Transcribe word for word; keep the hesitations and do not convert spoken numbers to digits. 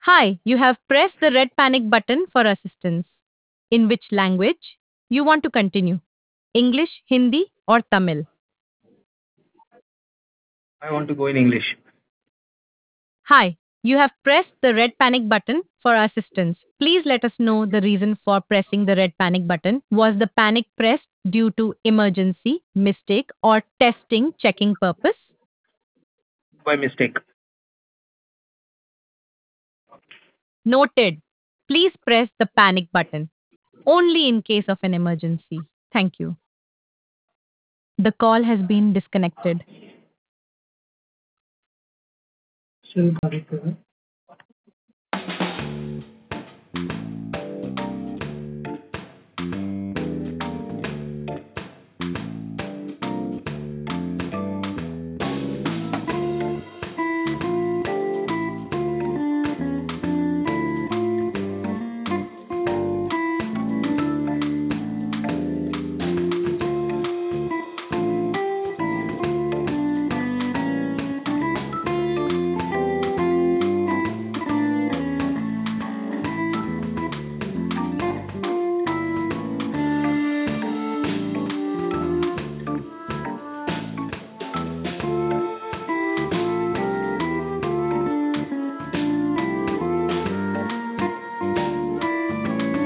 Hi, you have pressed the red panic button for assistance. In which language you want to continue? English, Hindi, or Tamil? I want to go in English. Hi, you have pressed the red panic button for assistance. Please let us know the reason for pressing the red panic button. Was the panic pressed due to emergency, mistake, or testing checking purpose? By mistake. Noted. Please press the panic button only in case of an emergency. Thank you. The call has been disconnected.